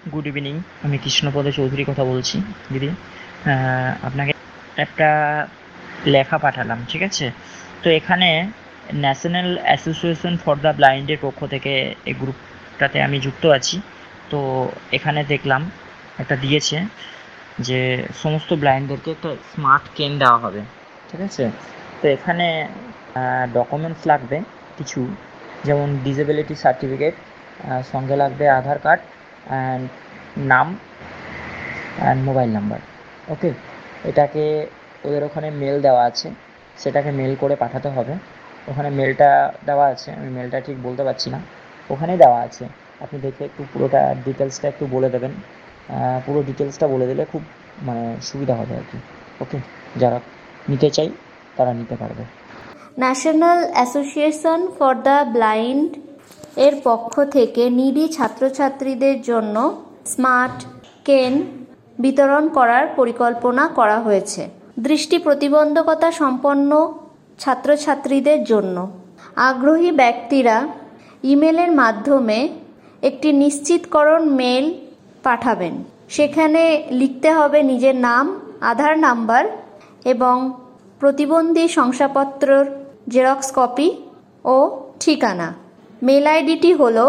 Good evening, আমি কৃষ্ণপদ চৌধুরী কথা বলছি দিদি। আপনাকে একটা লেখা পাঠালাম, ঠিক আছে? তো এখানে ন্যাশনাল অ্যাসোসিয়েশন ফর দ্য ব্লাইন্ডের পক্ষ থেকে এই গ্রুপটাতে আমি যুক্ত আছি। তো এখানে দেখলাম একটা দিয়েছে যে সমস্ত ব্লাইন্ডদেরকে একটা স্মার্ট কেন দেওয়া হবে, ঠিক আছে? তো এখানে ডকুমেন্টস লাগবে কিছু, যেমন ডিসেবিলিটি সার্টিফিকেট, সঙ্গে লাগবে আধার কার্ড অ্যান্ড নাম অ্যান্ড মোবাইল নাম্বার। ওকে, এটাকে ওদের ওখানে মেল দেওয়া আছে, সেটাকে মেল করে পাঠাতে হবে। ওখানে মেলটা দেওয়া আছে, আমি মেলটা ঠিক বলতে পারছি না, ওখানেই দেওয়া আছে। আপনি দেখে একটু পুরোটা ডিটেলসটা একটু বলে দেবেন। পুরো ডিটেলসটা বলে দিলে খুব সুবিধা হবে আর কি। ওকে, যারা নিতে চাই তারা নিতে পারবে। National association for the blind এর পক্ষ থেকে নিডি ছাত্রছাত্রীদের জন্য স্মার্ট কেন বিতরণ করার পরিকল্পনা করা হয়েছে দৃষ্টি প্রতিবন্ধকতা সম্পন্ন ছাত্রছাত্রীদের জন্য। আগ্রহী ব্যক্তিরা ইমেলের মাধ্যমে একটি নিশ্চিতকরণ মেল পাঠাবেন। সেখানে লিখতে হবে নিজের নাম, আধার নাম্বার এবং প্রতিবন্ধী শংসাপত্রর জেরক্স কপি ও ঠিকানা। মেল আইডিটি হল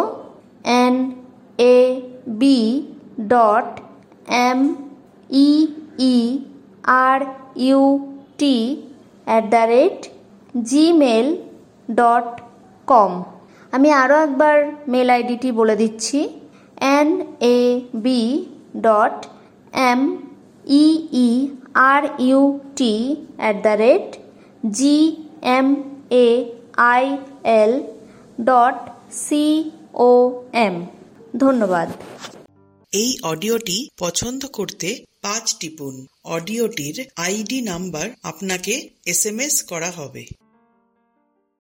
nab.meerut@gmail.com। আমি আরও একবার মেল আইডিটি বলে দিচ্ছি, nab.meerut@gmail.com। ধন্যবাদ। এই অডিওটি পছন্দ করতে 5 টিপুন। অডিওটির আইডি নাম্বার আপনাকে SMS করা হবে।